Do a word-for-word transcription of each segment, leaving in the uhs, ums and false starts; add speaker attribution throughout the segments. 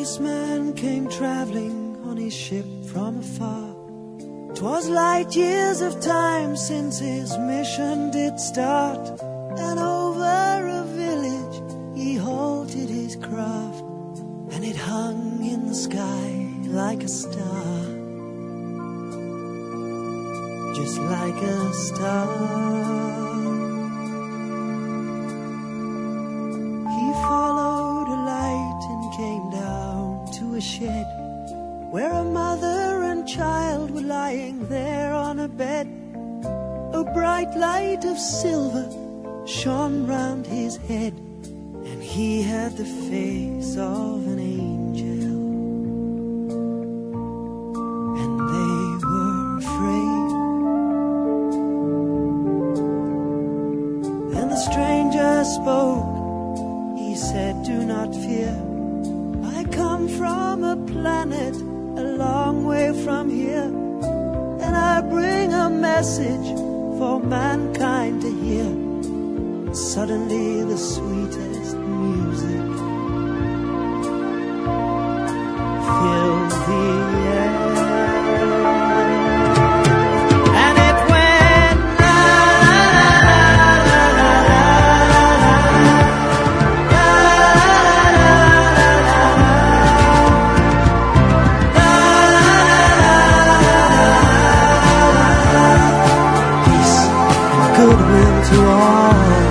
Speaker 1: policeman came traveling on his ship from afar. 'Twas light years of time since his mission did start, and over a village he halted his craft, and it hung in the sky like a star, just like a star. He followed a light and came down to a shed where a mother and child were lying there on a bed. A bright light of silver shone round his head, and he had the face of an angel, and they were afraid. And the stranger spoke, he said, "Do not fear, I come from a planet a long way from here, and I bring a message for mankind to hear." Suddenly the sweetest music filled the air, and it went la la la la la la la. Peace and goodwill to all,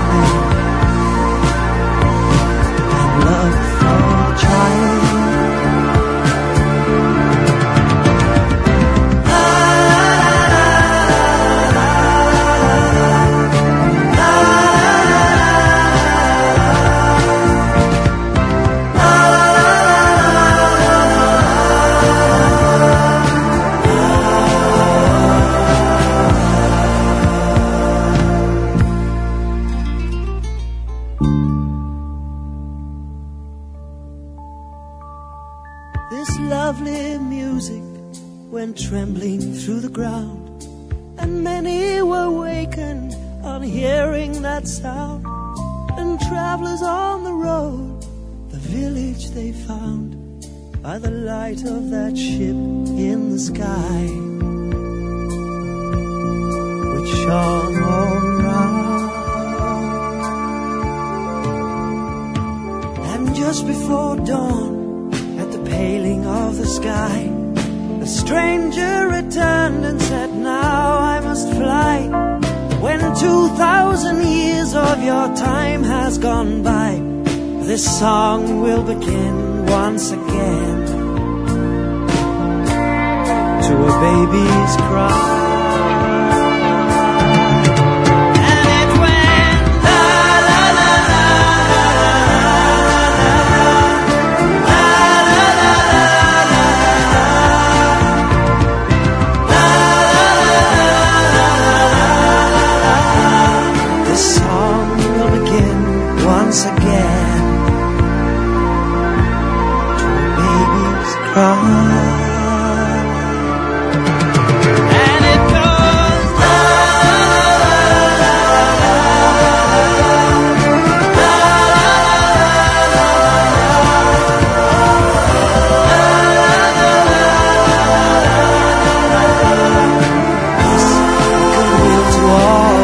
Speaker 1: trembling through the ground, and many were wakened on hearing that sound. And travelers on the road, the village they found by the light of that ship in the sky, which shone all round. And just before dawn, at the paling of the sky, the stranger returned and said, "Now I must fly. When two thousand years of your time has gone by, this song will begin once again to a baby's cry." Once again to a baby's cry. And it goes la la la la goodwill to all,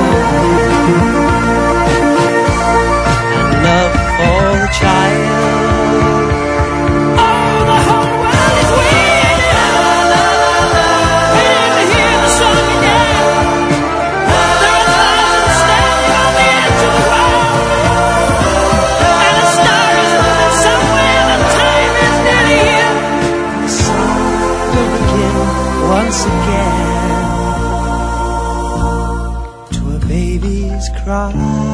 Speaker 1: child. Oh, the whole world is waiting, waiting to hear the song again. There are thousands standing on the edge of the world, and a star is moving somewhere, and time is nearly here. The song will begin once again to a baby's cry.